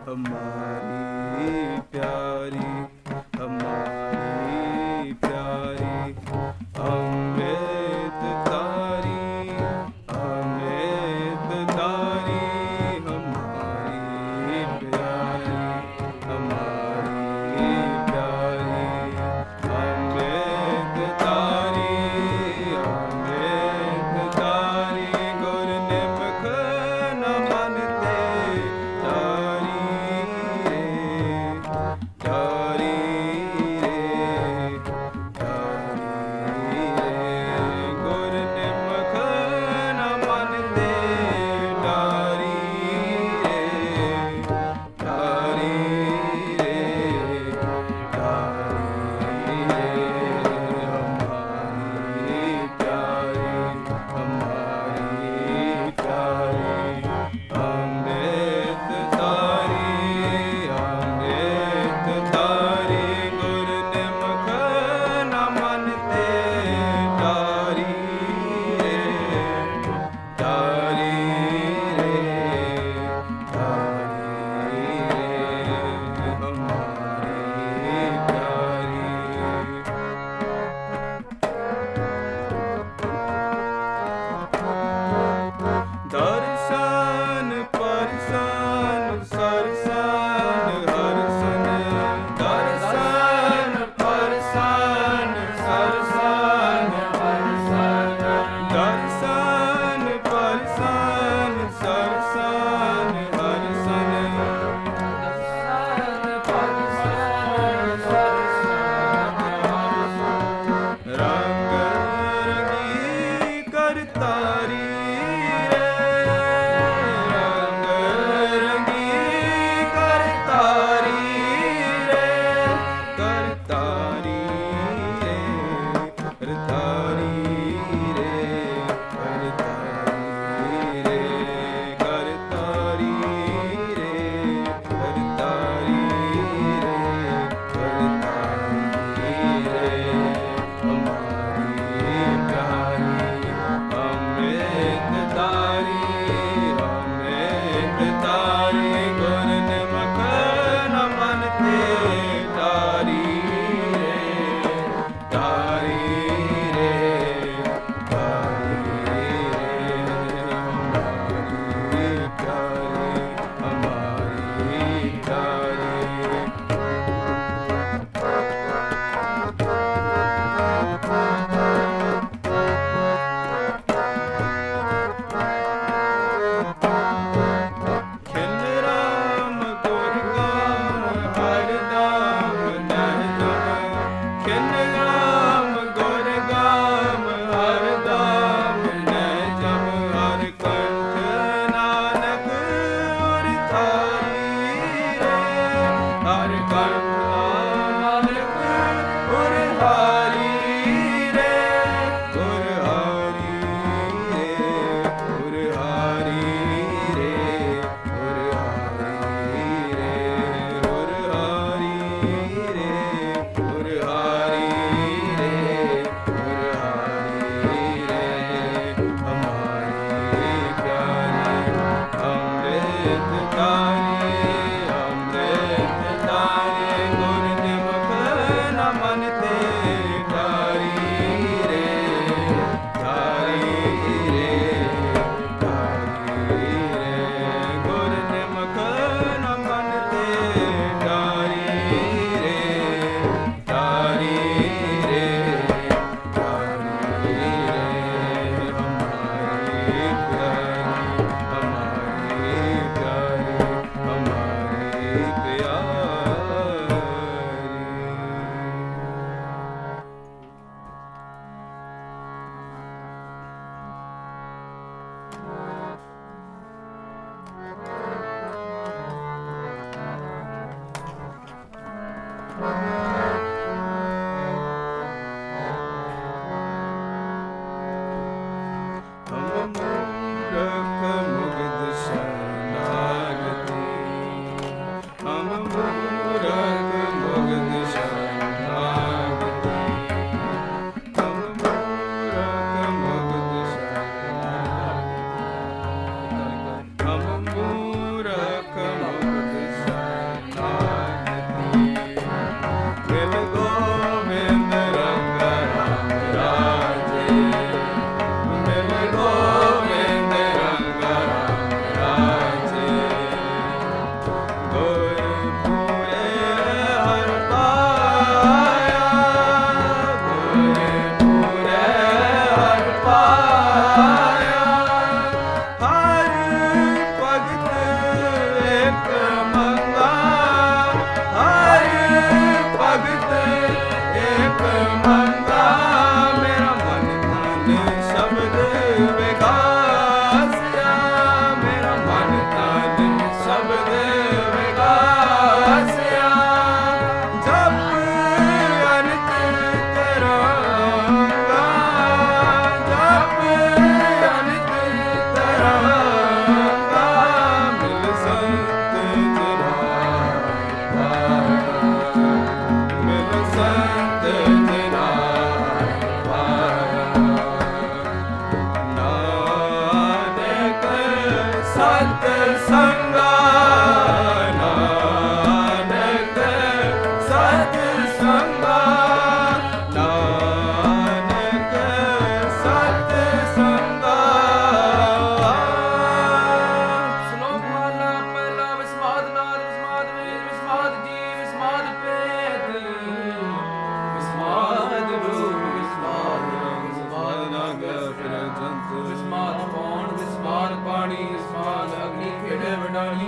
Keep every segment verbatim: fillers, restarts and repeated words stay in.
हमारी प्यारी हमारी प्यारी अमृत तारी अमृत तारी हमारी प्यारी हमारी प्यारी अमृत तारी अमृत तारी गुर निमख न मानते तारी रे तारी रे तारी रे गुर निमख न मानते तारी रे तारी रे तारी रे हमारी प्यारी हमारी प्यारी अमृत तारी अमृत तारी गुर निमख न मानते तारी रे तारी रे तारी रे हमारी प्यारी दर्शन परसन सरसन हरसन दर्शन परसन सरसन हरसन दर्शन परसन सरसन हरसन रंग रंगी करतारी रंग रंगी करतारी रे करतारी रे करतारी रे करतारी रे करतारी रे करतारी रे करतारी रे हमारी प्यारी अमृत तारी अमृत तारी गुर निमख न मानते तारी रे तारी रे तारी रे हमारी प्यारी हमारी प्यारी खिल राम गुर गाम हर दाम नहजम खिल राम गुर गाम हर दाम नहजम हर कंठ नानक उर थारी रे हर कंठ नानक उर हारी रे उर हारी रे उर हारी रे उर हारी रे उर हारी रे उर हारी रे उर हारी रे हमारी प्यारी अमृत तारी अमृत तारी गुर निमख न मानते तारी रे तारी रे तारी रे गुर निमख न मानते तारी रे तारी रे तारी रे हमारी प्यारी हमारी प्यारी हमारी प्यारी हम मूरख मुग्ध शरणागति हम मूरख मुग्ध शरणागति हम मूरख मुग्ध शरणागति हम मूरख मुग्ध शरणागति ਸ਼ਬਦ ਵਿਗਾਸਿਆ ਜਪ ਅਨੰਤ ਤਰਾਂਗਾ ਜਪ ਅਨੰਤ ਤਰਾਂਗਾ ਮਿਲ ਸੰਤ ਜਨਾ ਮਿਲ ਸੰਤ ਜਨਾ ਨਾਨਕ ਸਤ ਸੰਗਾ ਨਾਨਕ ਸਤ ਸੰਗਾ ਨਾਨਕ ਸਤ ਸੰਗਾ ਸ਼ਲੋਕ ਮਹਲਾ ਪਹਿਲਾ ਵਿਸਮਾਦ ਨਾਦ ਵਿਸਮਾਦ ਵੇਦ ਵਿਸਮਾਦ ਜੀਵ ਵਿਸਮਾਦ ਭੇਦ ਵਿਸਮਾਦ ਰੂਪ ਵਿਸਮਾਦ ਰੰਗ ਵਿਸਮਾਦ ਨਾਗ ਫਿਰ ਜੰਤ ਵਿਸਮਾਦ ਪੌਣ ਵਿਸਮਾਦ ਪਾਣੀ ਵਿਸਮਾਦ ਅਗਨੀ ਖੇੜੇ ਵਡਾਣੀ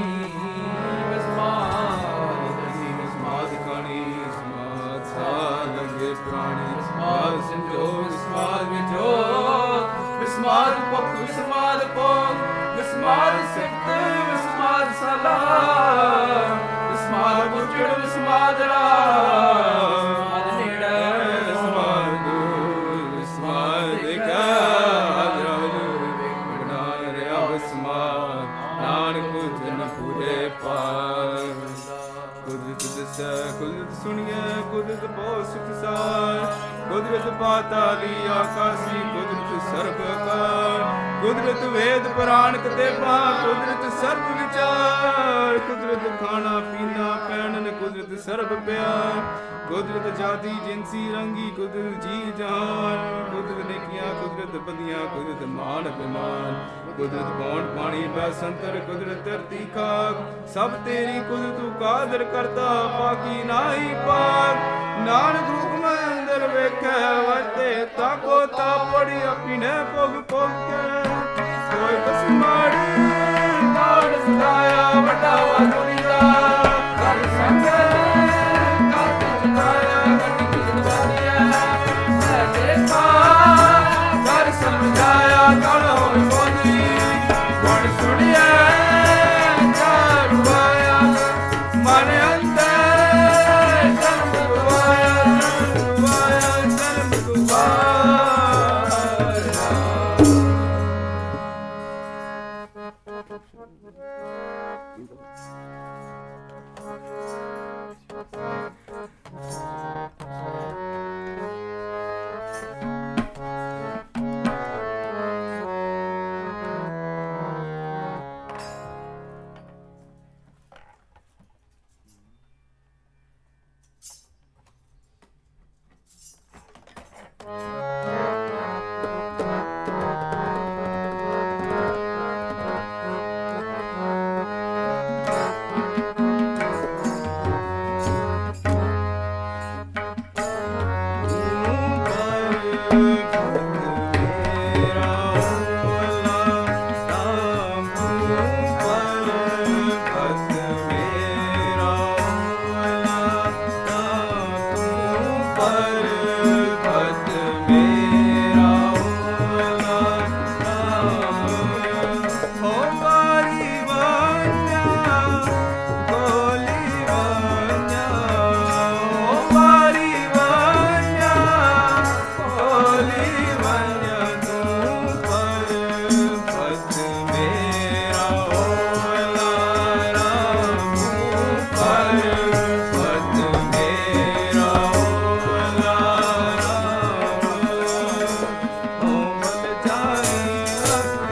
ਵਿਸਮਾਦ ਦਸੀ ਵਿਸਮਾਦ ਖਾਣੀ ਵਿਸਮਾਦ ਸਾਹ ਲੰਗੇ ਪ੍ਰਾਣੀ ਵਿਸਮਾਦ ਸੰਜੋ ਵਿਸਮਾਦ ਵਿਜੋ ਵਿਸਮਾਦ ਪਖ ਵਿਸਮਾਦ ਪੋਖ ਵਿਸਮਾਦ ਸਿਫਤ ਵਿਸਮਾਦ ਸਲਾ ਵਿਸਮਾਦ ਗੁਜੜ ਵਿਸਮਾਦ ਰਾ ਵਿਸਮਾਦ ਨੇੜੇ ਵਿਸਮਾਦ ਦੂਰ ਵਿਸਮਾਦ ਦੇਖਾ ਵਿਗਣਾ ਰਿਆ ਵਿਸਮਾਦ ਨਾਨਕ ਜਨ ਪੂਰੇ ਪਾਰ ਕੁਦਰਤ ਦਸੈ ਕੁਦਰਤ ਸੁਣੀਐ ਕੁਦਰਤ ਬਹੁ ਸੁਖ ਸਾਰ ਕੁਦਰਤ ਪਾਤਾਲੀ ਆਕਾਸੀ ਕੁਦਰਤ ਸਰਬ ਅਕਾਰ ਕੁਦਰਤ ਵੇਦ ਪੁਰਾਣ ਕਤੇਬਾ ਕੁਦਰਤ ਸਰਬ ਵਿਚਾਰ ਕੁਦਰਤ ਖਾਣਾ ਪੀਣਾ ਪਹਿਨਨ ਕੁਦਰਤ ਸਰਬ ਪਿਆਰ ਕੁਦਰਤ ਜਾਤੀ ਜਿੰਸੀ ਰੰਗੀ ਕੁਦਰਤ ਜੀ ਜਹਾਨ ਕੁਦਰਤ ਨੇਕੀਆਂ ਕੁਦਰਤ ਬਦੀਆਂ ਕੁਦਰਤ ਮਾਨ ਅਭਿਮਾਨ ਕੁਦਰਤ ਬੌਂਡ ਪਾਣੀ ਬੈ ਸੰਤਰ ਕੁਦਰਤ ਧਰਤੀ ਖਾਕ ਸਭ ਤੇਰੀ ਕੁਦਰਤ ਤੂੰ ਕਾਦਰ ਕਰਤਾ ਬਾਕੀ ਨਾਹੀ ਪਾਕ ਨਾਨਕ ਰੂਪ ਮੈਂ ਅੰਦਰ ਵੇਖੈ ਵਰਤੇ ਤਾਕੋ ਤਾ ਪੜੀ ਆਪੀਨੇ ਭੋਗ ਭੋਗ ਕੇ ਕੋਈ ਬਸ ਮਾੜੀ ਕਾੜ ਸਦਾਇਆ ਵੱਡਾ ਵਾਸੁਰੀ ਦਾ ਕਰ ਸੰਗ ਕਰ ਸਦਾਇਆ ਗੱਡੀ ਕਿਨ ਵਾਦੀਆ ਮੈਂ ਦੇਖਾ ਕਰ ਸਮਝਾਇਆ ਕਣ ਹੋਏ ਬੋਲੀ ਗੁਣ ਸੁਣਿਆ ਚਾਰਵਾਇਆ ਮਨ ਅੰਦਰ ਜਨਮ ਗਵਾਇਆ ਜਨਮ ਗਵਾਇਆ ਜਨਮ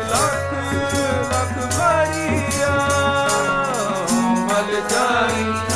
ਜਾਈ